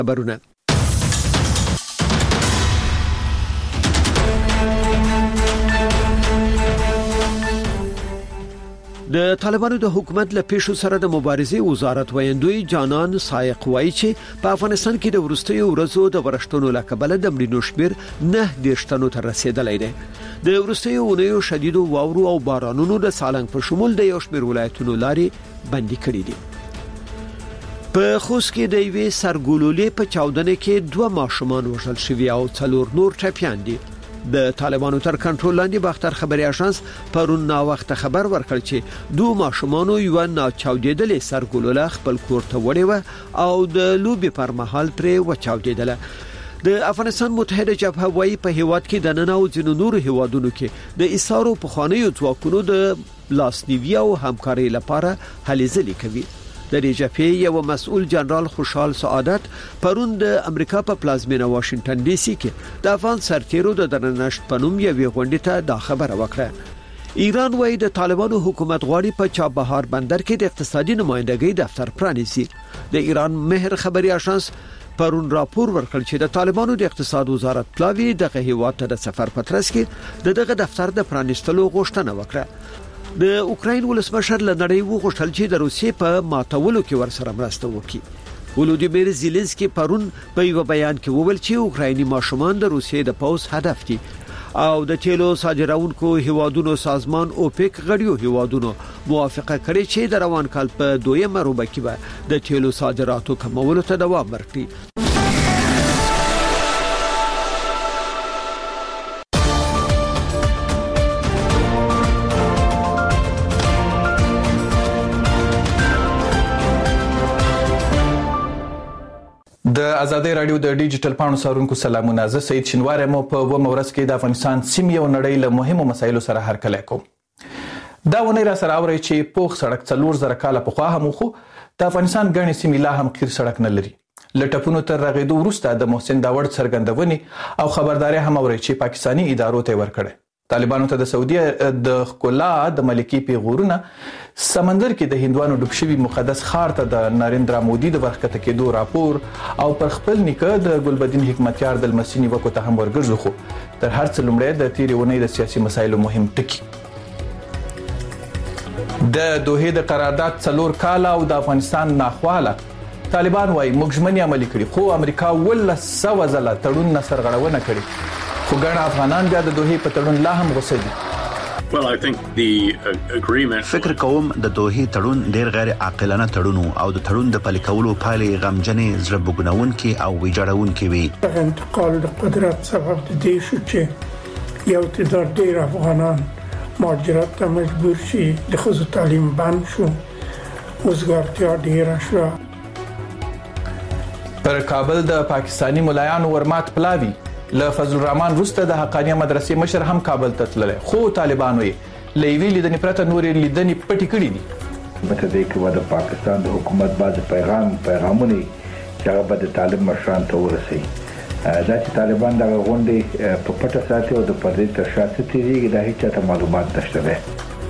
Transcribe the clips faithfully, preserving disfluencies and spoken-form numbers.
خبرونه. د طالبانو د حکومت له پیښو سره د مبارزې وزارت ویندوی جانان سایق وایي چې په افغانستان کې د ورستیو ورځو د ورښتونو لکبله د مړینو شمیر نه دیرشتنو ته رسیدلی دی. د ورستیو ونیو شدیدو واورو او بارانونو د سالنګ په شمول د یو شمیر ولایتونو لارې بندي کړې دي. په خوست کې د یوې سرګولولې په چاودنه کې دوه ماشومان وژل شوي او څلور نور ټپیان دي. د طالبانو تر کنټرول لاندې باختر خبري اژانس پرون نا وخت خبر ورکړ چې دوه ماشومان یو نه چاودېدل سرګولوله خپل کور ته وړي و او د لوبي پر مهال پرې و چاودېدل. د افغانستان متحده جبهه وايي په هیواد کې د نن او ځینو نورو هیوادونو کې د ایثارو په خوانیو ځواکونو د لاسنیوي او همکاري لپاره هلې ځلې کوي. د ریجپی یو مسؤل جنرال خوشحال سعادت پرون د امریکا په پلازمینه واشنگټن ډي سي کې د افغان سرتیرو د درنښت پنوم یوې غونډې ته دا خبره وکړه. ایران وايي د طالبانو حکومت غواړي په چابهار بندر کې د اقتصادي نمائندګۍ دفتر پرانیزي. د ایران مهر خبري اژانس پرون راپور ورکړ چې د طالبانو د اقتصاد وزارت پلاوی دغه هیواد ته د سفر پترس کې دغه دفتر د پرانیستلو غوښتنه وکړه. د اوکراین ولسمشر له نړۍ وغوښتل چې د روسیې په ماتولو کې ورسره مرسته وکړي. ولودیمیر زيلنسکي پرون په یو بیان کې وویل چې اوکرایني ماشومان د روسیې د پوز هدف دي او د تیلو صادرونکو هیوادونو سازمان اوپک غړیو هیوادونو موافقه کړې چې د روان کال په دویمه روبه کې به د تیلو صادراتو کمولو ته دوام ورکړي. د ازادي رادیو د ډیجیټل پاڼو سارونکو سلامونه. زه سید شینوار مو په و مورس کې د افغانستان سیمې او نړۍ له مهمو مسایلو سره هرکلی کوم. دا ونی را سره اوري چې پوخ سړک څلور زره کاله پخوا هم خو د افغانستان ګڼې سیمې لا هم قیر سړک نه لري. لټپونو تر رغېدو وروسته د محسن داوړ څرګندونې او خبرداري هم اوري چې پاکستانی ادارو ته ورکړي. طالبانو ته د سعودي د خلا د ملکی پیغورونه سمندر کې د هندوانو ډوب شوی مقدس خار ته د نریندرا مودي د ورخته کېدو راپور او پر خپل نیکه د ګلبدین حکمتیار د المسینی وکړو ته هم ورګرځو. خو تر هر څه لومړی د تیرې ونې د سیاسي مسایلو مهم ټکی د دوه د قرارداد څلور کاله او د افغانستان ناخواله. طالبان وايي موږ ژمنې عملي کړې خو امریکا ولس سو ځله تړون نه سرغړونه کړې. خو ګڼ افغانان بیا د دوه په تړون لا هم غوسه دي. Well, I think the agreement فکر کوم د دوه تړون ډیر غیر عاقلانه تړون او د تړون د پلي کولو پایلې غمجنې زړه بوګنونکې او ویجاړونکې وي. انتقال د قدرت سبب دی چې یو تعداد ډیر افغانان مهاجرت ته مجبور شي. د ښځو تعلیم بند شو، وزګارتیا ډیره شوه. پر کابل د پاکستانی ملایانو ورمات پلاوی له فضل الرحمن روسته د حقانیه مدرسې مشر هم کابل ته تللی. خو طالبانو یې له یوې لیدنې پرته نورې لیدنې پټې کړې دي. متدې کې د پاکستان د حکومت بعض پیغام پیغامونه چې هغه به د طالب مشران ته ورسي. دا چې طالبان د غونډې په پټه ساتي او د پردې تر شا تیریږي دا هیڅ ته معلومات نشته ده.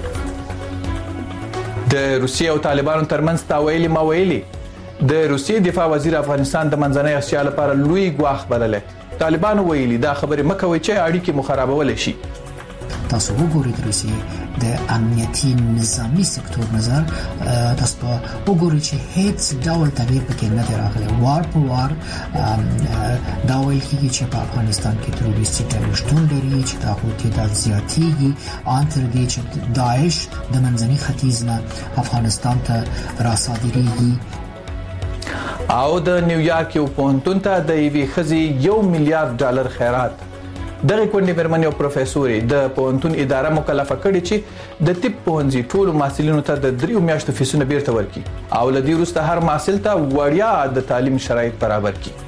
د روسیې او طالبانو ترمنځ تاویلي ماویلي د روسیې دفاع وزیر افغانستان د منځنۍ اسیا لپاره لوی ګواښ بللی. طالبانو ویلي دا خبره مکوي چې اړیکې مخربول شي. تاسو وګورئ روسیې د امنیتي نظامی سکتور نظر تاسو وګورئ چې هیڅ ډول تغییر پکې نه دی راغلی. وار په وار دا ویل کېږي چې په افغانستان کې تروریستي ډلې شتون لري چې دا هو تعداد زیاتېږي ان تر دې چې داعش د منځني ختیځ نه افغانستان ته راصادریږي. او د نیویارک یو پوهنتون ته د یوې ښځې یو میلیارډ ډالر خیرات. دغه کونډې مېرمنې او پروفیسورې د پوهنتون اداره مکلفه کړې چې د طب پوهنځي ټولو محصلینو ته د دریو میاشتو فیسونه بیرته ورکړي او له دې وروسته هر محصل ته وړیا د تعلیم شرایط برابر کړي.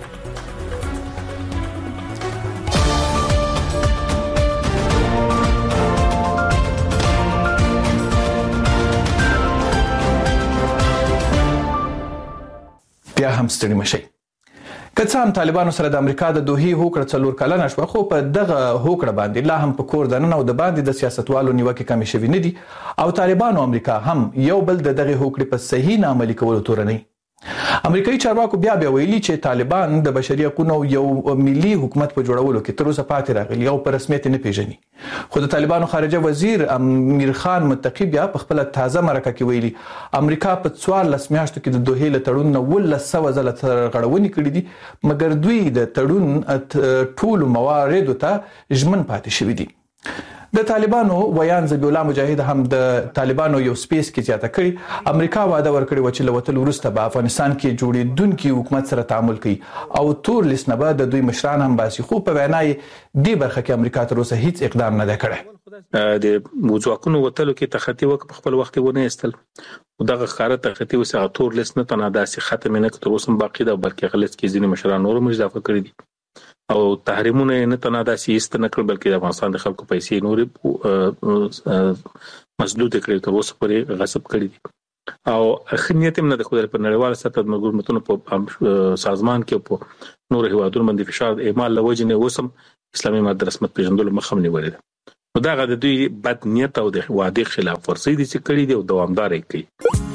بیا هم ستړي مشي. که څه هم طالبانو سره د امریکا د دوه هوکړه څلور کلنه شوه خو په دغه هوکړه باندې لا هم په کور دننه او د باندې د سیاستوالو نیوکې کمې شوې نه دي او طالبانو امریکا هم یو بل د دغه هوکړې په صحیح نه عملي کولو تورنۍ. امریکایي چارواکو بیا بیا ویلي چې طالبان د بشري حقوقو یو ملي حکومت په جوړولو کې تر اوسه پاتې راغلي او په رسمیت نه پیژني. خو د طالبانو خارجه وزیر امیر خان متقی بیا په خپل تازه مرکه کې ویلي امریکا په څوارلس میاشتو کې د دوحې له تړون نه ولس سوه ځله غړونې کړې دي، مګر دوی د تړون ټول موارد ته ژمن پاتې شوي دي. د طالبانو ویان ذبیح الله مجاهد هم د طالبانو یو سپیس کې زیاته کړي امریکا وعده ورکړي و چې لوتل وروسته په افغانستان کې جوړېدونکي حکومت سره تعامل کوي او تور لیست نه بعد د دوی مشران هم باسي، خو په وینا یې دی برخه کې امریکا تر اوسه هیڅ اقدام نه کړی. د موضوعاتونو وتلو کې تخطي وک په خپل وخت ونه استل او دغه خاره تخطي وسه تور لیست نه تنه داسې ختم نه کړ، تر اوسه باقی دا بلکې غلط کې ځینې مشران نور مضافه کړی دي او تحریمونه نه تنه داسې است نه کړ بلکې د افغانستان د خلکو پیسې نور مسدود کړي تر اوسه پورې غصب کړي دي او خنیت هم نه د خدای په نړیوال سطح د حکومتونو په سازمان کې په نور هیوادونو باندې فشار اعمال لوجنه وسم اسلامي ماده رسمت پیژندلو مخه نیولې ده. نو دا غد دوی بد نیت او د وعده خلاف ورزي دي چې کړي دي او دوامدار کوي.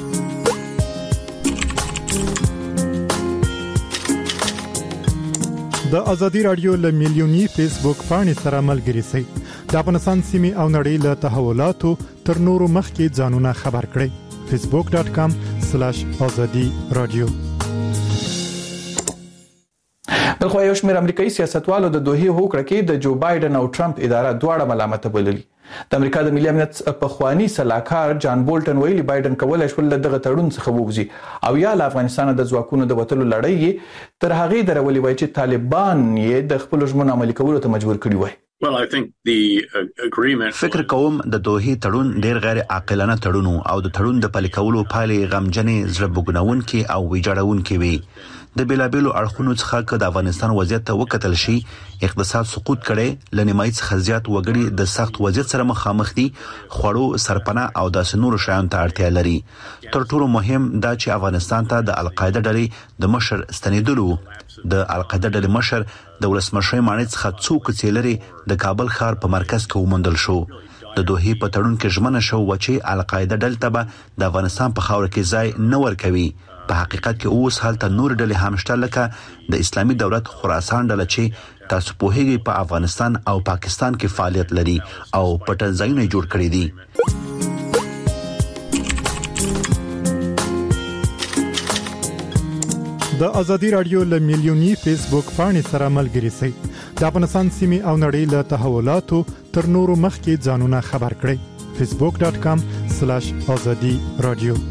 د ازادي رادیو له میلیونی فیسبوک پاڼې سره ملګري شئ. د افغانستان سیمې او نړۍ له تحولاتو تر نورو مخکې ځانونه خبر کړئ. فیسبوک ډاٹ کام سلیش ازادي رادیو. بلخو یو شمېر امریکایي سیاستوالو د دوحې هوکړه کې د جو بایدن او ټرمپ اداره دواړه ملامت بللي. د امریکا د ملي امنیت په خواني سلاکار جان بولټن ویلي بایدن کولای شول دغه تړون څخه ووځي او یا ل افغانستان د ځواکونو د وټلو لړۍ تر هغه درولي وای چې طالبان یې د خپل ژمنو عملي کولو ته مجبور کړي وای. Well, I think the agreement فکر کوم د دوحې تړون ډیر غیر عاقلانه تړون او د تړون د پلي کولو پایلې غمجنې زړه بوګناونکي او ویجاړونکي وي. د بیلابیلو اړخونو څخه د افغانستان وضعیت ته وکتل شي اقتصاد سقوط کړي، لنیمای څخه زیات وګړي د سخت وضعیت سره مخامخ دي، خوړو سرپناه او داسې نور شیانو ته اړتیا لري. تر ټولو مهم دا چې افغانستان ته د القاعده ډلې د مشر ستنیدلو د القاعده ډلې مشر د ولسمشر مانع څخه څوک چې لري د کابل ښار په مرکز کې ومندل شو. د دوحې په تړون کې ژمنه شو چې القاعده ډلې ته د افغانستان په خاور کې ځای نه ورکوي. په حقیقت کې اوس حالت نور ډلې هم شته لکه د اسلامي دولت خراسان ډله چې تاسو په هغه په افغانستان او پاکستان کې فعالیت لري او پټ ځایونه جوړ کړی دي. د ازادي رادیو له میلیونی فیسبوک پاڼې سره ملګري شئ. د افغانستان سیمې او نړۍ له تحولاتو تر نورو مخکې ځانونه خبر کړئ. فیسبوک ډاٹ کام سلیش ازادي رادیو.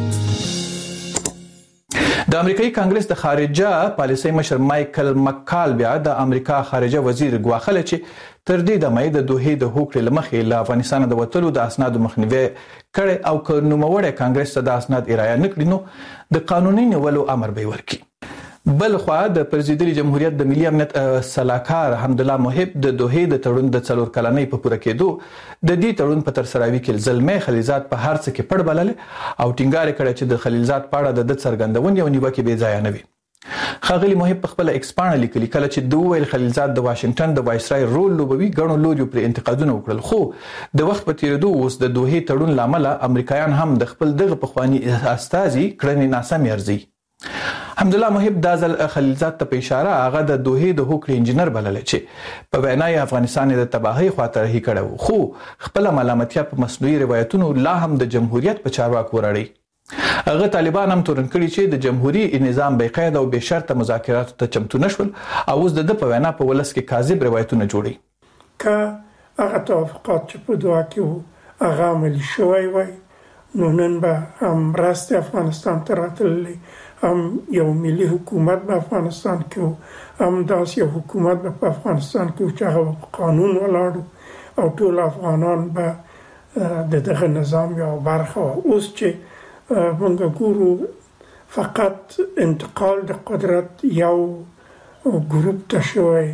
د امریکایي کانګرس د خارجه پالیسۍ مشر مایکل مکال بیا د امریکا خارجه وزیر ګواخله چې تر دې د مې د دوحې د هوکړې لمخې له افغانستان د وټلو د اسنادو مخنیوي کړي او ک نوموړی کانګرس ته د اسناد ارایه نکړي نو د قانوني نیولو امر به ورکړي. بل خو د پرزیدنت جمهوریت د ملي امنیت سلاکار حمدالله محب د دوحې د تړون د څلور کلنۍ په پوره کېدو د دې تړون په تر سراوي کې زلمې خلیلزاد په هر څه کې پړ بلل او ټینګار کړی چې د خلیلزاد پاړه د څرګندونې او نیوکې به ځای نه وي. خاغلی محب په خپل ایکسپانډ لیکلي کله چې دوه ویل خلیلزاد د واشنگټن د وایسرای رول لوبوي غنو لوري پر انتقادونه وکړل، خو د وخت په تیریدو اوس د دوحې تړون لامل امریکایان هم د خپل دغه پخوانی استازي کړنې ناسم ارزي. حمدالله محب د ځل خلیلزاد ته په اشاره هغه د دوحې د هوکړې انجنیر بلل چې په وینا یې افغانستان د تباہي خاطر هي کړو، خو خپل ملامتیا په مصنوعي روایتونو لا هم د جمهوریت په چارواکو وراړي. هغه طالبان هم تورن کړي چې د جمهوریت نظام بې قید او بې شرط مذاکرات ته چمتو نشول او اوس د په وینا په ولس کې کاذب روایتونه جوړي. که هغه توافقات چې په دوحه کې هغه عملي شوی وای نو نن به هم راست افغانستان ته راتللی، هم یو ملي حکومت په افغانستان کې هم داس یو حکومت په افغانستان کې چې هغه قانون ولاړ او ټول افغانان به د دغه نظام یو برخه. اوس چې موږ ګورو فقط انتقال د قدرت یو ګروپ ته شوی.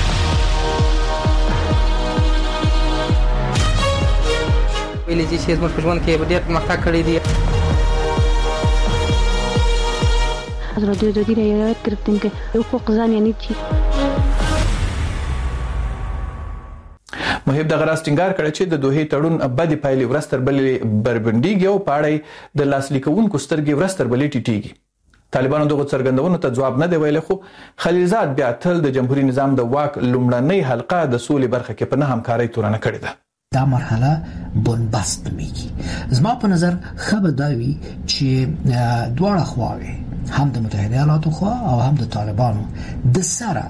ویلي چې زموږ په ژوند کې ډېر پرمختګ کړی دی. حضرت دادی را یاد گرفتیم که حقوق زن یعنی چی. محب د غراس ټینګار کړی چې د دوحې تړون بدی پایلې ورستر بلې بربندیږي او پاړی د لاسلیکونکو سترګې ورستر بلې ټیټیږي. طالبانو دغه څرګندونو ته جواب نه دی ویلی، خو خلیلزاد بیا تل د جمهوریت نظام د واک لومړنۍ حلقه د سولې برخه کې په نه همکارۍ تورنه کړې ده. دا مرحله بنبست میگی. زما په نظر خبر داوی چې دواړه خواوې هم د متحده ایالاتو خوا او هم د طالبانو د سره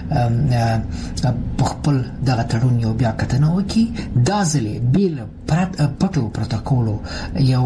په خپل دغه تړون یو بیا کتنه وکي، دا ځلې بیل پټو پروتوکولو یو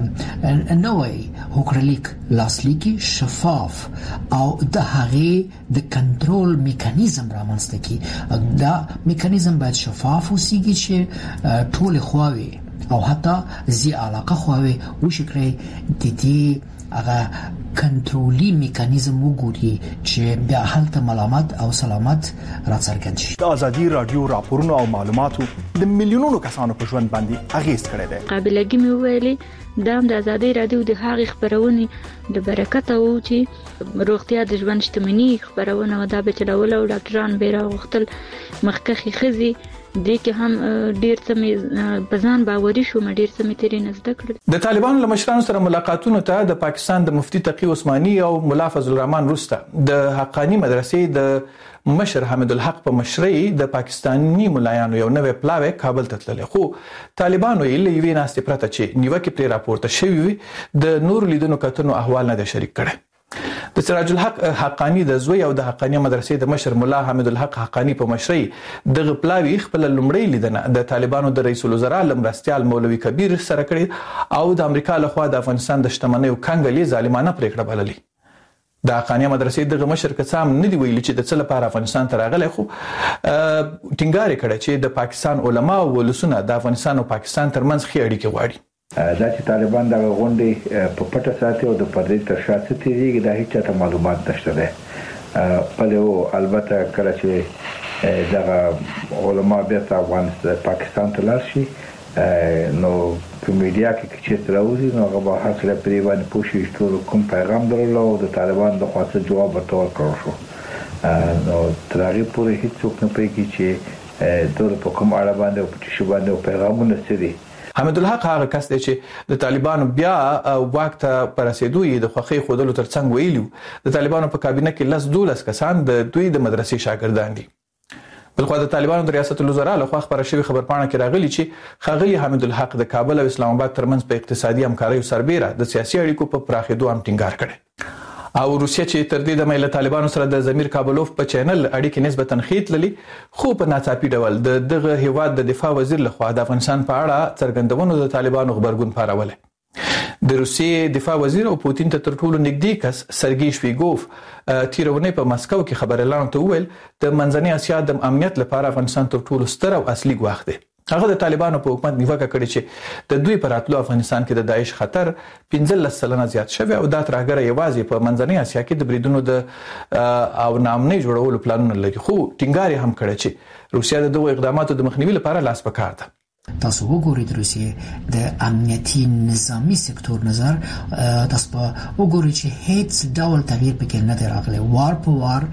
نوې هوکړلیک لاسلیکي شفاف او د هغې د کنټرول میکانیزم رامنځته کی. دا میکانیزم باید شفاف وسیږي چې ټول خواوې او حتی زی علاقه خواوې وشکړي د دې هغه کنټرولي میکانیزم وګوري چې بیا هلته ملامت او سلامت راڅرګند شي. د ازادي رادیو راپورونو او معلوماتو د میلیونونو کسانو په ژوند باندې اغیز کړی دی. قابلیت مې ویلي د ازادي رادیو د هغې خبرونه د برکت او چې روغتیا د ژوند شتمنۍ خبرونه او دا به چلول او ډاکټران به راغختل مخکخي خزي دې کې هم ډیر څه مې بزان باوري شو مې ډیر څه مې تیرې نزد کړل. د طالبانو له مشرانو سره ملاقاتونو ته د پاکستان د مفتي تقی عثماني او مولا فضل الرحمن روسته د حقانی مدرسې د مشر حمید الحق په مشرۍ د پاکستاني ملایانو یو نوې پلاوی کابل ته تللی، خو طالبانو یې له یوې ناستې پرته چې نیوکې پرې راپورته شوي وي د نور لیدونو کتنو احوال نه دی شریک کړی. د سراج الحق حقانی د زوی او د حقانی مدرسې د مشر مولا حمید الحق حقانی په مشرۍ دغه پلاوی خپل لومړی لیدنه د طالبانو د رئیس الوزرا لمرستیال مولوي کبیر سره کړی او د امریکا لخوا د افغانستان د شتمنۍ کنګلې ظالمانه پریکړه بللې. د حقانی مدرسې دغه مشر کسام نه دی ویلي چې د څه لپاره افغانستان ته راغلی، خو ټینګار کړی چې د پاکستان علما او ولسونه د افغانستان او پاکستان ترمنځ ښې اړیکې غواړي. دا چې طالبان د غونډې په پټه ساتي او د پردې تر شا ستېږي دا هیڅ ته معلومات نشته ده. په البته کله چې دغه علما بیرته افغانستان پاکستان ته لاړ شي نو په میډیا کې چې تراوزي نو هغه به حاصله پرې باندې پوښي چې کوم پیغام درلو او د طالبان د خاصه جواب ورته ورکړ شو. نو تر هغه پورې هیڅ څوک نه پوهیږي چې دوی په کوم اړه باندې او په څه باندې پیغامونه ستدي. حمید الحق هغه کس دی چې د طالبانو بیا واک ته پرسیدو یې د خوخي خودلو ترڅنګ ویلو د طالبانو په کابینه کې لس دولس کسان د دوی د مدرسې شاګردان دي. بلخو د طالبانو د ریاست الوزرا له خوا خبره شوی خبرپاڼه کې راغلی چې ښاغلي حمید الحق د کابل او اسلام آباد ترمنځ په اقتصادي همکارۍ سربېره د سیاسي اړیکو په پراخېدو هم ټینګار کړی او روسیه چې تر دې دمه له طالبانو سره د زمیر کابلوف په چینل اړیکې نسبتا ښې تللي، خو په ناڅاپي ډول د دغه هیواد د دفاع وزیر لخوا د افغانستان په اړه څرګندونو د طالبانو خبرګون پارولی. د روسیې دفاع وزیر او پوتین ته تر ټولو نږدې کس سرګی شویګوف تیرونې په مسکو کې خبرلاندو ته وویل د منځنۍ اسیا د امنیت لپاره افغانستان تر ټولو ستر او اصلي ګواښ دی. هغه د طالبانو په حکومت نیوکه کړې چې د دوی پر راتلو افغانستان کې د داعش خطر پنځلس سلنه زیات شوی او دا ترهګره یوازې په منځنۍ اسیا کې د بریدونو د او نامنۍ جوړولو پلانونه لري، خو ټینګار هم کړی چې روسیه د دغو اقداماتو د مخنیوي لپاره لاس په کار ده. تاسو وګورئ د روسیې د امنیتي نظامی سکتور نظر تاسو په وګورئ چې هیڅ ډول تغییر پکې نه دی راغلی. وار په وار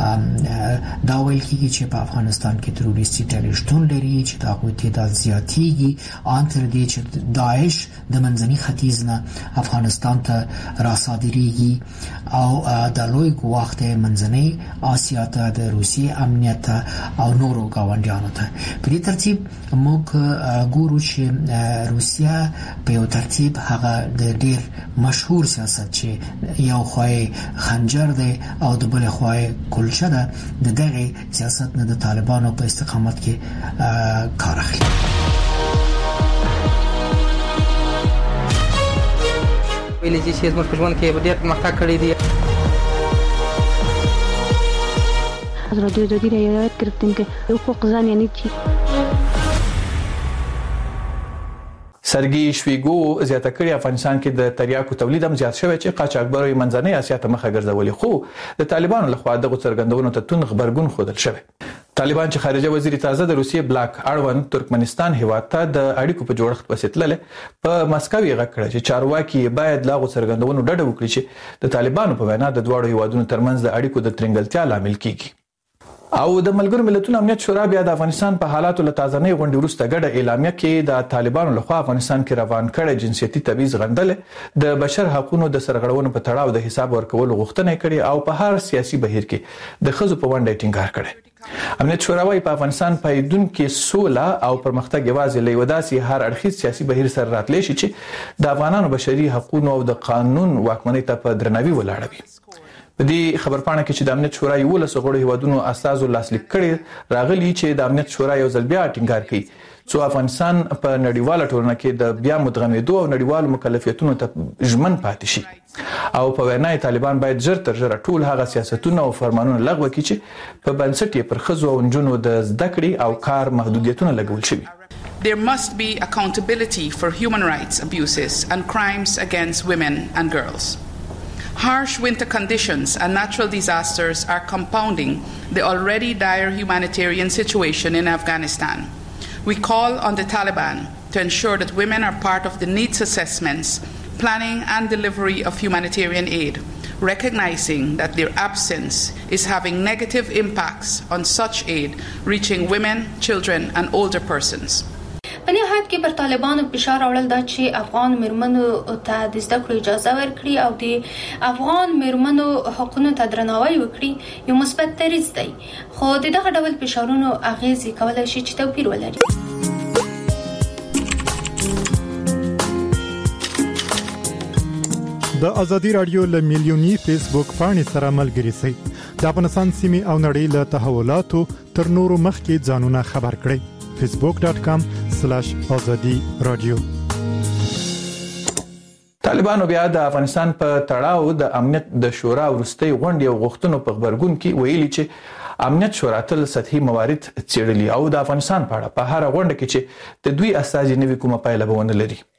دا ویل کېږي چې په افغانستان کې تروریستي ډلې شتون لري چې د هغوی تعداد زیاتېږي ان تر دې چې داعش د منځني ختیځ نه افغانستان ته راصادریږي او د لوی ګواښ دی منځنۍ اسیا ته د روسیې امنیت او نورو ګاونډیانو ته. په دې ترتیب موږ ګورو چې روسیا په یو ترتیب هغه د ډیر مشهور سیاست چې یو خوای خنجر دی او د بل خوای کلچه ده د دغه سیاست نه د طالبانو په استقامت کې کار اخلي. ویلې چې زموږ په ژوند کې ډېر پرمختګ کړی دی. حضرت دودی رعایت کردیم که حقوق زن یعنی چی؟ سرګی شویګو زیاته کړی افغانستان کې د تریاکو تولید هم زیات شوی چې قاچاقبرو منځنۍ اسیا ته مخه ګرځولي، خو د طالبانو لخوا دغه څرګندونو ته تون خبرګون خودل شوی. طالبان چې خارجه وزیر تازه د روسیې بلاک اړوند ترکمنستان هیواد ته د اړیکو په جوړښت وسیتلل په مسکو یې غږ کړ چې چارواکي باید لاغو څرګندونو ډډه وکړي چې د طالبانو په وینا د دواړو هیوادونو ترمنځ د اړیکو د ترنګلتیا لامل کیږي. او د ملګرو ملتونو امنیت شورا بیا د افغانستان په حالاتو له تازه‌نۍ غونډې وروسته ګډه اعلامیه کې د طالبانو لخوا افغانستان کې روان کړي جنسيتي تبعیض غندل د بشر حقوقو د سرغړونو په تړاو د حساب ورکولو غوښتنه کړې او په هر سیاسي بهیر کې د خزو په ونډه ټینګار کړي. امنیت شورا وايي په افغانستان پایدون کې سوله او پرمختګ یوازې له وداسي هر اړخیز سیاسي بهیر سره راتلی شي چې د افغانانو بشري حقوقو او د قانون واکمنۍ ته په درناوي ولاړوي. په دې خبرپاڼه کې چې د امنیت شورا یو لس غړو هیوادونو اساسو لاسلیک کړي راغلي چې د امنیت شورا یو ځل بیا ټینګار کوي چې افغانستان په نړیواله ټولنه کې د بیا مدغمېدو او نړیوالو مکلفیتونو ته ژمن پاتې شي او په وینا طالبان باید ژر تر ژره ټول هغه سیاستونه او فرمانونه لغوه کړي چې په بنسټ یې پر ښځو او نجونو د زده کړې او کار محدودیتونه لګول شوي. There must be accountability for human rights abuses and crimes against women and girls. Harsh winter conditions and natural disasters are compounding the already dire humanitarian situation in Afghanistan. We call on the Taliban to ensure that women are part of the needs assessments, planning and delivery of humanitarian aid, recognizing that their absence is having negative impacts on such aid reaching women, children and older persons. په نهایت کې پر طالبانو فشار اورل دا چې افغان مرمنو ته د زده کړو اجازه ورکړي او د افغان مرمنو حقوقو ته درناوی وکړي یو مثبت دریځ دی، خو دغه ډول فشارونو اغیزې کولای شي چې توپیر ولري. د ازادي رادیو له میلیونی فیسبوک پاڼې سره ملګري شئ. د افغانستان سیمې او نړۍ له تحولاتو تر نورو مخکې ځانونه خبر کړئ. facebook dot com slash azadi radio. طالبانو بیا د افغانستان په تړاو د امنیت د شورا وروستۍ غونډې او غوښتنو په خبرګون کې ویلي چې امنیت شورا تل سطحي موارد څېړلي او د افغانستان په اړه په هر غونډه کې چې د دوی استازي نوي کومه پایله به ونه لري.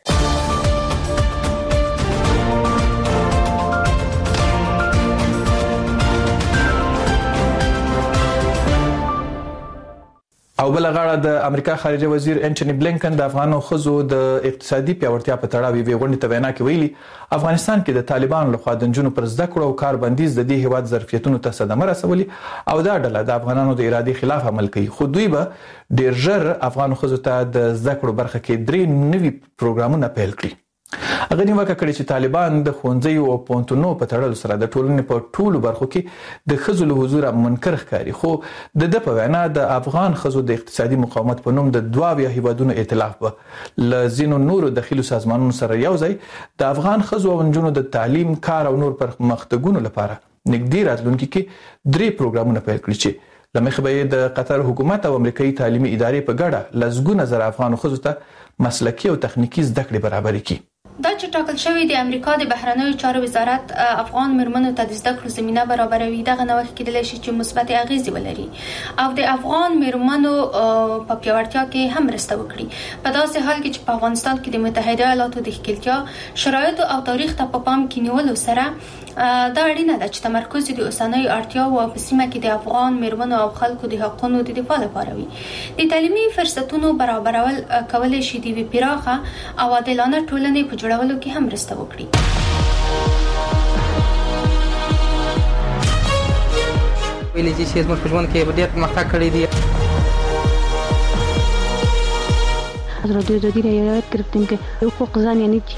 او بل غاړه د امریکا خارجه وزیر انټونی بلینکن د افغانو خزو د اقتصادي پیاوړتیا په تړاو وی غونډه ته وینا کې ویلي افغانستان کې د طالبانو لخوا د جنونو پر زده کړو او کار بندیز د دې هیواد ظرفیتونو ته صدمه رسولي او دا ډله د افغانانو د ارادي خلاف عمل کوي، خو دوی به ډیر ژر افغان خزو ته د زده کړو برخه کې درې نوي پروګرامونه پیل کړي. هغه نیوکه کړې چې طالبان د ښوونځیو او پوهنتونونو په تړلو سره د ټولنې په ټولو برخو کې د ښځو له حضوره منکر ښکاري، خو د ده په وینا د افغان ښځو د اقتصادي مقاومت په نوم د دوه اویا هیوادونو ائتلاف به له ځینو نورو دخیلو سازمانونو سره یو ځای د افغان ښځو او نجونو د تعلیم، کار او نور پرمختګونو لپاره نږدې راتلونکي کې درې پروګرامونه پیل کړي چې له مخې به د قطر حکومت او امریکایي تعلیمي ادارې په ګډه لسګونه زره افغان ښځو ته مسلکي او تخنیکي زده کړې برابرې کړي. دا چې ټاکل شوی د امریکا د بهرنیو چارو وزارت افغان مرمنو ته د زده کړو زمينه برابروي، دغه نوښت کېدلی شي چې مثبت اغیزې ولري او د افغان مرمنو په پیاوړتیا کې هم مرسته وکړي، په داسې حال کې چې په افغانستان کې د متحده ایالاتو د ښکېلتیا شرایطو او تاریخ ته په پام کې نیولو سره دا اړینه ده چې تمرکز د اوسنیو اړتیاو او په سیمه کې د افغان مرمنو او خلکو د حقوقو د دفاع لپاره وي. د تعلیمي فرصتونو برابرول کولای شي د وی پراخه او عادلانه ټولنې په جوړولو کې هم مرسته وکړي. ویلې چې زموږ په ژوند کې ډېر پرمختګ کړی دی. حضرت وزیر رعایت کردیم که حقوق زن یعنی چی؟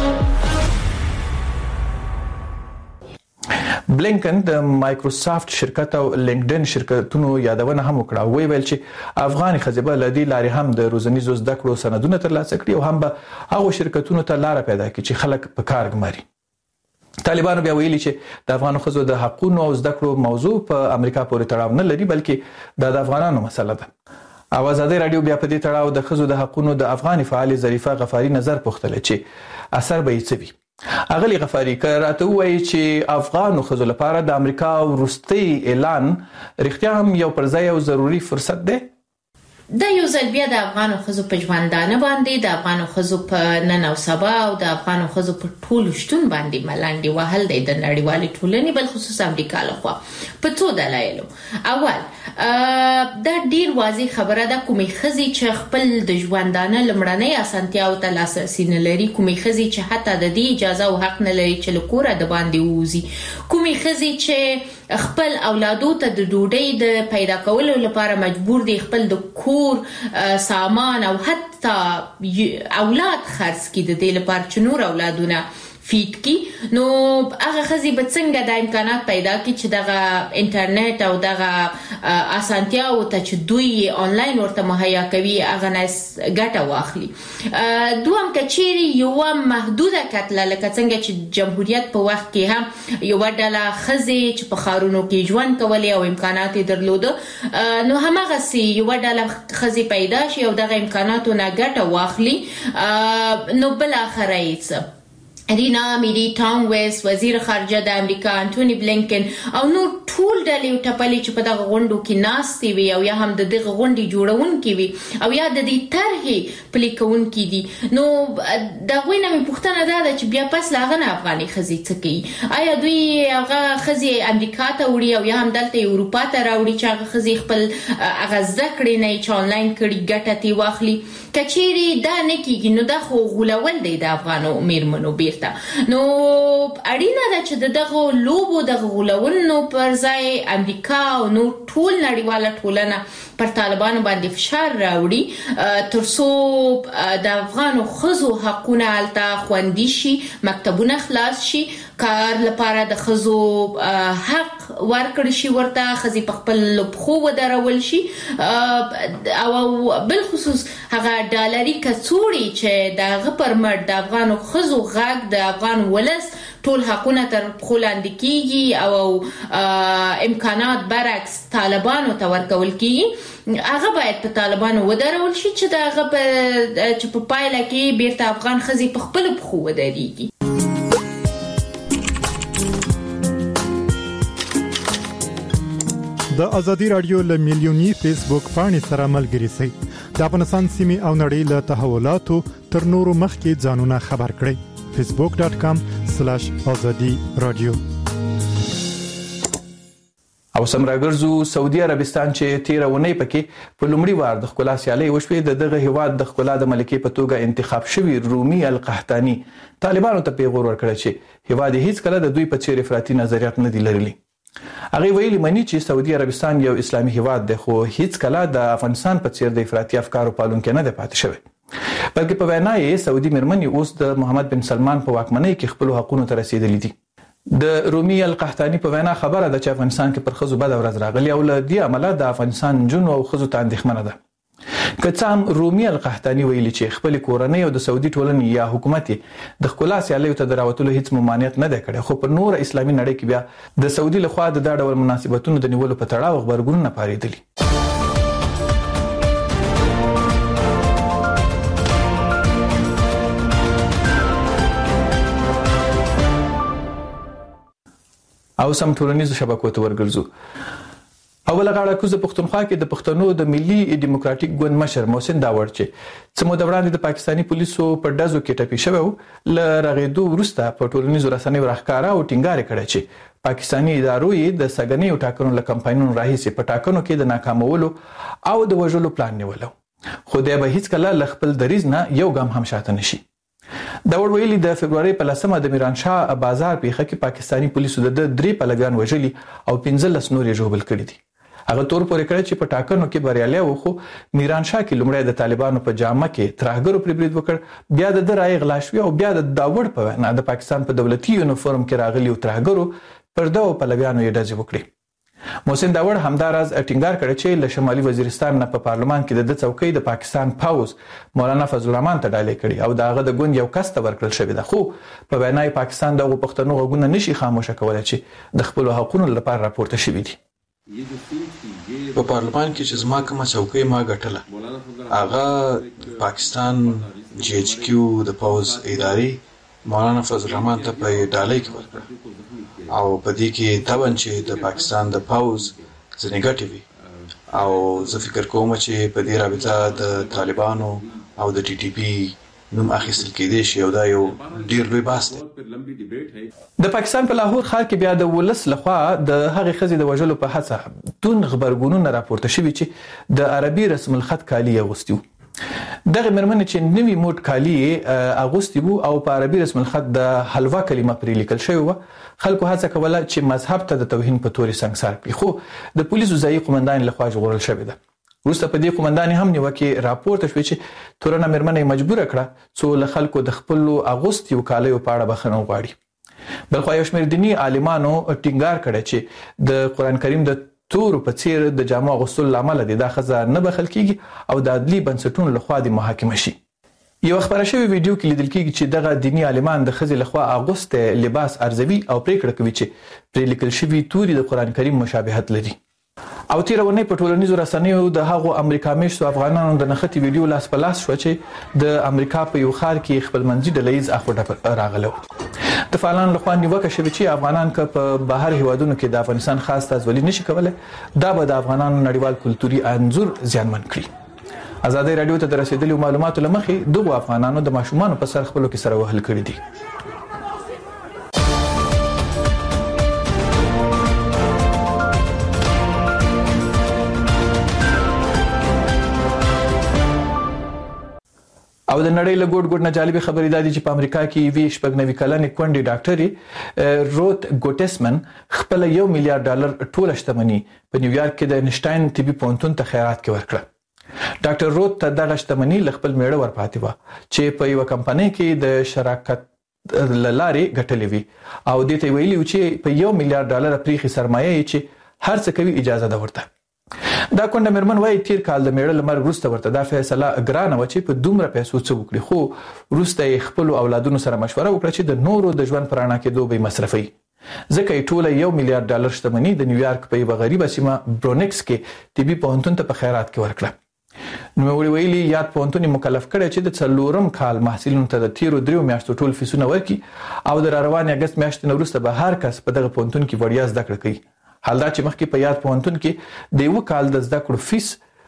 بلینکن د مایکروسافت شرکت او لینکډین شرکتونو یادونه هم وکړه او ویل چې افغان خزبه لدی لاري هم د روزنیزو زده کړو سندونه ترلاسه کړي او هم به هغه شرکتونو ته لار پیدا کړي چې خلک په کار ګماري. طالبانو بیا ویلي چې د افغان خزو د حقوقو او زده کړو موضوع په امریکا پورې تړاو نه لري بلکې د افغانانو مسله ده. او ازادي رادیو بیا په دې تړاو د خزو د حقوقو د افغان فعال ظریفه غفاری نظر پوښتل چې اثر به یې څه وي. اغلی غفاری کراته وایي چې افغان خزو لپاره د امریکا وروستي اعلان رښتیا هم یو پرځای او ضروری فرصت دی. د یو ځل بیا د افغان خزو په ژوندانه باندې د افغان خزو په نن او سبا او د افغان خزو په ټولو شتون باندې ملنډي وهل د نړیوالې ټولنې بل خصوص امریکا لخوا په څو دلایلو. اول دا ډیر واضح خبره ده کومې خزي چې خپل د ژوندانه لمړنۍ اسانتیاو ته لاسرسي نه لري، کومې خزي چې حتی د دې اجازه او حق نه لري چې له کوره د باندې ووځي، کومې خزي چې خپل اولادو ته د ډوډۍ د پیدا کولو لپاره مجبور دي خپل د کور سامان او حتی اولاد خرڅ کړي د دې لپاره چې نور اولادونه فیټ کی. نو هغه خزي به څنګه د امکانات پیدا کړي چې دغه انټرنیټ او دغه اسانتیا او ته چې دوی آنلاین ورته مهیا کوي هغه نه ګټه واخلي. دوم کچيري یو محدوده کتله لکه څنګه چې جمهوریت په وخت کې هم یو ډله خزي چې په خارونو کې ژوند کولې او امکانات درلوده، نو همغه سي یو ډله خزي پیدا شي او دغه امکاناتو نه ګټه واخلي. نو بل اخر ایڅ رینا میری ټانګویس وزیر خارجه د امریکا انټونی بلینکن او نور ټول ډلې ټپلې چې په دغه غونډو کې ناستې وي او یا هم د دغه غونډې جوړونکي وي او یا د دې طرحې پلي کوونکي دي، نو د هغوی نه مې پوښتنه دا ده چې بیا پس له هغه نه افغاني ښځې څه کوي؟ آیا دوی هغه ښځې امریکا ته وړي او یا هم دلته اروپا ته راوړي چې هغه ښځې خپل هغه زده کړې نه چې آنلاین کړي ګټه ترې واخلي؟ که چیرې دا نه کېږي نو دا خو غولول دی د افغانو میرمنو بیرته. نو اړینه ده چې دغه لوبو د غولولو پر ځای امریکا او نو ټول نړیواله ټولنه پر طالبانو باندې فشار راوړي ترڅو د افغانو خزو حقونه هلته خوندي شي، مکتبونه خلاص شي، کار لپاره د خزو حق ورکړل شي، ورته خزي په خپل پخو ودرول شي، او بل خصوص هغه ډالري کڅوړي چې د غپر مر د افغانو خزو غږ د افغان ولس ټول حقونه تر پخو لاندې کیږي او امکانات برعکس طالبانو ته ورکول کیږي، هغه باید په طالبانو ودرول شي چې د هغه چې په پایله کې بیرته افغان خزي په خپل پخو ودرېږي. د ازادي رادیو له میلیونی فیسبوک پاڼې سره ملګري شئ. د افغانستان سیمې او نړۍ له تحولاتو تر نورو مخکې ځانونه خبر کړئ. فیسبوک ډاٹ کام سلاش ازادي رادیو. او سمراګرزو سعودي عربستان چې تیر ونی پکې په لومړي وار د خلا سیالي وشوي د دغه هواد د خلا د ملکي په توګه انتخاب شوی رومي القحطاني طالبانو ته پیغور ورکړ چې هواد هیڅ کله د دوی په چیرې افراطي نظریات نه دی لرلي. هغه ویلي مني چې سعودي عربستان یو اسلامي هواد دی خو هیڅ کله د افغانستان په څیر د افراطي افکارو پالونکي نه دی پاتې شوی، بلکې په وینا یې سعودي مرمنې اوس د محمد بن سلمان په واکمنۍ کې خپل حقوقو ته رسیدلي دي. د رومي القحطاني په وینا خبره ده چې افغانستان کې پر خزو بد ورځ راغلی او له دې عمله د افغانستان جنو او خزو ته اندېښمنه ده. که څه هم رومي القحطاني ویلي چې خپل کورنۍ او د سعودي ټولنې یا حکومت د خلا سیالي ته دراوتلو هیڅ ممانعت نه دی کړی، خو په نور اسلامي نړۍ کې بیا د سعودي لخوا د دا ډول مناسبتونو د نیولو په تړاو خبرګونونه پارېدلي. او سم ټولنیزو شبکو ته ورګرځو. اوله غاړه کوز د پښتونخوا کې د پښتنو د ملي ډیموکراټیک ګوند مشر محسن داوړ چې څه موده وړاندې د پاکستاني پولیسو په ډزو کې ټپي شوی و ل رغېدو وروسته په ټولنیزو رسنیو راښکاره او ټینګار کړی چې پاکستاني ادارو یې د سګنې او ټاکنو له کمپاینونو راهیسې په ټاکنو کې د ناکامولو او د وژلو پلان نیولو، خو دی به هیڅ کله له خپل دریځ نه یو ګام هم شاته نشي. داوړ ویلي د فبرवरी په لسمه د میرانشاه بازار پیښه کې پاکستاني پولیسو د درې پلګان وژلي او پنځلس نور یې ژوبل کړي دي. هغه تور پورې کړی چې په ټاکنو کې بریالي و، خو میرانشاه کې لومړی د طالبانو په جامه کې ترهګرو پر برید وکړ، بیا د درای غلا شوی او بیا د داوړ په وینا د پاکستان په دولتي یونیفورم کې راغلي او ترهګرو پر دغه پلګانو یې ډزې وکړي. محسن داوړ همداراز ټینګار کړی چې له شمالي وزیرستان نه په پارلمان کې د څوکۍ د پاکستان پاوز مولانا فضل الرحمن ته ډالۍ کړي او داغه د ګوند یو کس ته ورکړل شوی ده، خو په وینا پاکستان دغه پښتنو غوونه نشي خاموشه کولای چې د خپل حقوقو لپاره راپورته شوی دي. په پارلمان کې چې زما کومه څوکۍ ما ګټله هغه پاکستان جی ایچ کیو د پاوز ادارې مولانا فضل الرحمن ته په ډالۍ کې ورکړه او په دې کې تابن چې د پاکستان د پاوز ځنې ګټې وي او زه فکر کوم چې په دې رابطه د طالبانو او د ټي ټي پی نوم اخیستل کېدی شي او دا یو ډیر لوی بحث دی. د پاکستان په لاهور ښار کې بیا د ولس لخوا د هغې ښځې د وژلو په هڅه تون خبرګونونه راپورته شوي چې د عربي رسم الخط کالي اغوستي وو. دغه مرمنه چې نوی موډ کالي اغوستي وو او په عربي رسم الخط د حلوا کلمه پرې لیکل شوی و، خلکو هڅه کوله چې مذهب ته د توهین په توري سنگسار کړي، خو د پولیسو ځایي قومندان لخوا ژغورل شوی ده. وروسته په دې قومندان هم نیوکه راپورته شوې چې تورنه مرمنه مجبور کړه څو له خلکو د خپل اغوستي وکالیو په اړه بخښنه وغواړي. بلخو یو شمېر دیني عالمانو ټینګار کړی چې د قران کریم د تور په څیر د جامو اغوستلو لامل دي دا خزه نه بخل کیږي او د عدلي بنسټونو لخوا د محاکمه شي. یو خبره شوی ویډیو کې لیدل کیږي چې دغه دینی عالمان د خزې لخوا اغوسته لباس ارزوي او پریکړه کوي چې پرې لیکل شوی توري د قران کریم مشابهت لري. او تیرونه په ټولنیزو رسنیو د هغو امریکا میشتو افغانانو د نختی ویډیو لاس په لاس شو چې د امریکا په یو ښار کې خپل منځي ډلهیز اخوډه راغلو. د فعالانو لخوا نیوکه شوې چې افغانان که په بهر هیوادونو کې د افغانستان خاص تازولي نشي کولای، دا به د افغانانو نړیوال کلتوري انځور زیانمن کړي. ازادي رادیو ته د رسیدلو معلوماتو لمخې دغه افغانانو د ماشومان په سر خپلو کې سره وهل کړی دي. او د نړۍ له ګوټ ګوټ نه جالب خبرې دا دي چې په امریکا کې وی شپږ نوي کلنې کونډې ډاکټري روت ګوټسمن خپل یو میلیارډ ډالر ټوله شتمني په نیویارک کې د انشټاین طبي پوهنتون ته خیرات کې ورکړه. ډاکټر روت ته دغه شتمني له خپل میړه ورپاتې وه چې په یو کمپنۍ کې د شراکت لارې ګټلې وي او دې ته ویلي و چې په یو میلیارډ ډالر پریخي سرمایه یې چې هر څه کوي اجازه ده ورته. دا کونډه مرمن وايي تیر کال د میړه لمر وروسته ورته دا فیصله ګرانه و چې په دومره پیسو څه وکړي، خو وروسته یې خپل اولادونو سره مشوره وکړه چې د نورو د ژوند پر اړه کې دوی مصرفي، ځکه یې ټوله یو میلیارډ ډالر شتمني د نیویارک په یو غریبه سیمه برونکس کې طبي پوهنتون ته په خیرات کې ورکړه. نو ویلي یاد پوهنتون مکلف کړی چې د څلورم کال محصلینو ته د تیرو دریو میاشتو ټول فیسونه ورکړي او د روانې اگست میاشتې نه وروسته به هر کس په دغه پوهنتون کې وړیا زده کړه کوي. حال دا چې مخکې په یاد پوهنتون کې د یو کال د زده کړو فیس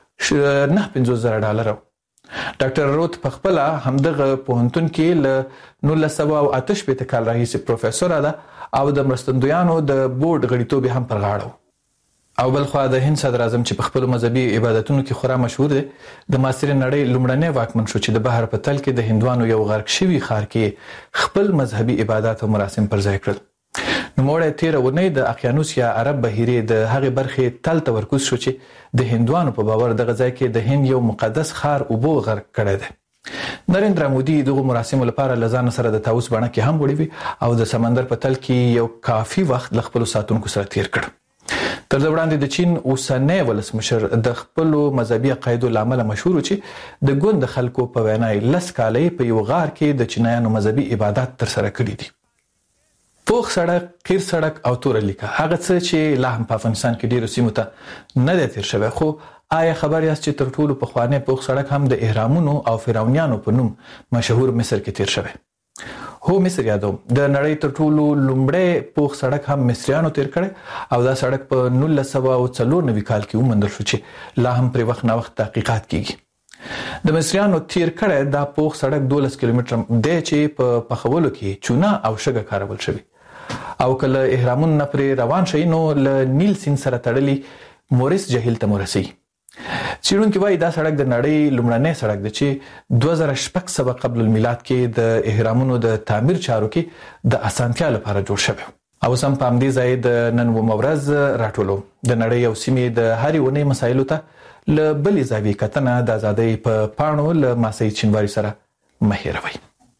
نه پنځوس زره ډالر و. ډاکټر روت په خپل همدغه پوهنتون کې له نولس سوه او اته شپېته کال راهیسې پروفیسوره ده او د مرستندویانو د بورډ غړیتوب هم پر غاړه. او بلخوا د هند صدر اعظم چې په خپل مذهبي عبادتونو کې خورا مشهور دی د معاصر نړۍ لومړنی واکمن شو چې د بهر په تل کې د هندوانو یو غرق شوي ښار کې خپل مذهبي عبادت او مراسم پر ځای کړل. نو موړه تیر ونی د اقیانوس یا عرب بحیره د هغه برخې تل تمرکز شو چې د هندوانو په باور دغه ځای کې د هند یو مقدس ښار او بو غرق کړی دی. نریندرا مودي دغه مراسم لپاره لزان سره د تاوس باندې کې هم وړي او د سمندر په تل کې یو کافي وخت ل خپل ساتونکو سره تیر کړ. تر دې وړاندې د چین اوسنۍ ولسمشر د خپل مذهبي عقایدو لامل مشهور چې د ګوند خلکو په وینا لس کالې په یو غار کې د چینایانو مذهبي عبادت تر سره کړي دي. پوخ سړک، قیر سړک او تور لیکه هغه څه چې لا هم په افغانستان کې ډیرو سیمو ته نه دی تیر شوی، خو آیا خبر یاست چې تر ټولو پخوانی پوخ سړک هم د اهرامونو او فرعونیانو په نوم مشهور مصر کې تیر شوی؟ هو مصر یادوم د نړۍ تر ټولو لومړی پوخ سړک هم مصریانو تیر کړی او دا سړک په نولس سوه او څلور نوي کال کې وموندل شو چې لا هم پرې وخت نه وخت تحقیقات کیږي. د مصریانو تیر کړی دا پوخ سړک دولس کیلومتره دی چې په پخولو کې چونه او شګه کارول شوی او کله اهرامون نه پرې روان شي نو له نیل سیند سره تړلي مورس جهیل ته ورسي. چیرونکو وايي دا سړک د نړۍ لومړنی سړک دی چې دوه زره شپږ سوه قبل المیلاد کې د اهرامونو د تعمیر چارو کې د اسانتیا لپاره جوړ شوی. او سم په همدې ځای د نن و مورز راټولو د نړۍ او سیمې د هرې ونې مسایلو ته له بلې زاویې کتنه د ازادۍ په پاڼو له ماسۍ چینواري سره مه هېروئ.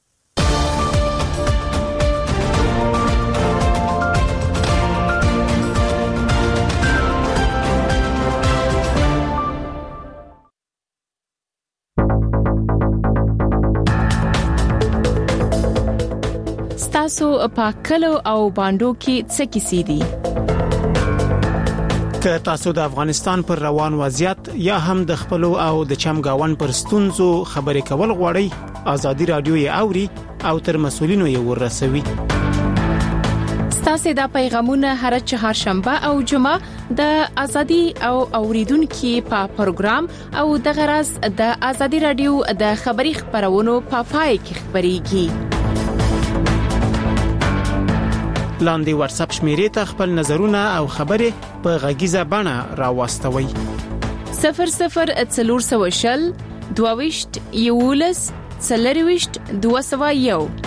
تاسو په کلو او باندو کې څه کیسې دي؟ که تاسو د افغانستان پر روان وضعیت یا هم د خپل او د چمګاون پر ستونزو خبرې کول غواړئ، ازادي رادیو یې اوري او تر مسولینو یې ورسوي. ستاسو د پیغامونه هر چهارشنبه او جمعه د ازادي او اوریدونکو په پروګرام او د غرض د ازادي رادیو د خبري خبرونو په پای کې خبريږي. لاندې واتس اپ شمیرې ته خپل نظرونه او خبرې په غږیزه بڼه راوستوي. صفر صفر څلور سوه شل دوه ویشت یولس څلرويشت دوه سوه یو